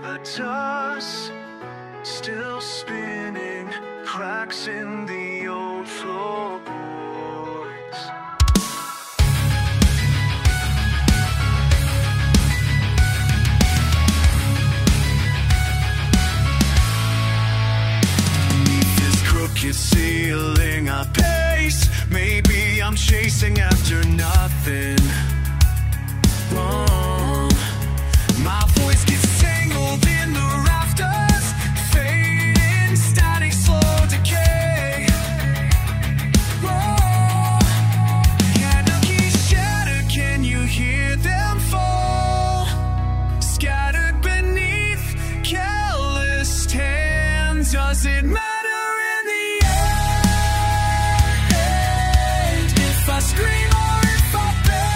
the dust still spinning, cracks in the old floorboards. Beneath this crooked ceiling I pace. Maybe I'm chasing after nothing. Wrong. My voice gets tangled in the rafters, fading, static, slow decay. Wrong. Candle keys shatter, can you hear them fall? Scattered beneath calloused hands. Does it matter in the end if I scream or if I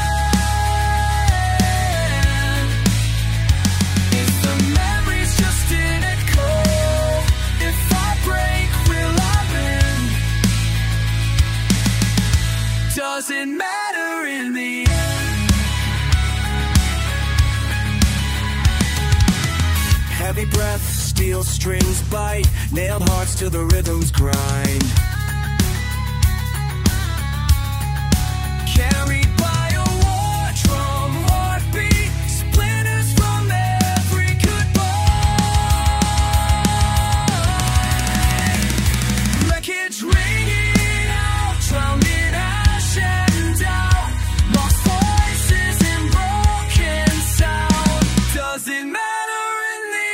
bend? If the memory's just an echo, if I break, will I bend? Does it matter in the end? Heavy breath, steel strings bite, nailed hearts to the rhythm's grind. Carried by a war drum heartbeat, splinters from every goodbye. Wreckage ringing out, drowned in ash and doubt. Lost voices in broken sound. Does it matter in the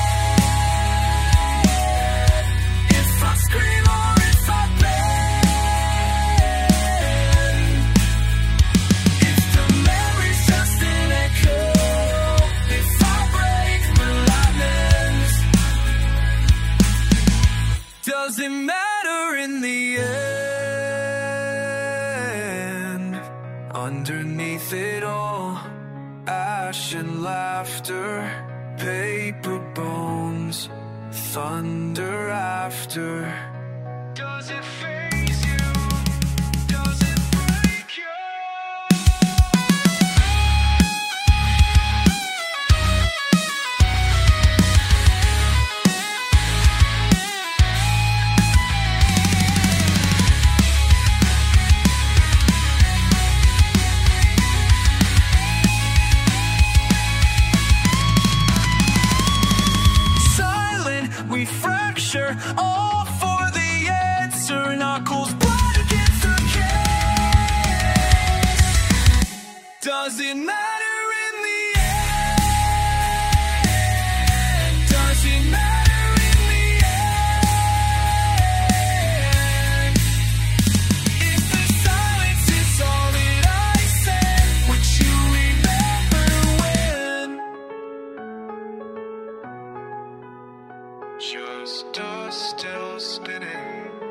end if I scream or if I bend? If the memory's just an echo, if I break, will I mend? Does it matter in the end? Underneath it all, ash and laughter, paper bones, thunder after. Does it faze you? Does it break you? Silent, we fracture, all for the answer. Knuckles blood against the case. Does it matter in the end? Does it matter in the end? If the silence is all that I said, would you remember when? Just dust still spinning,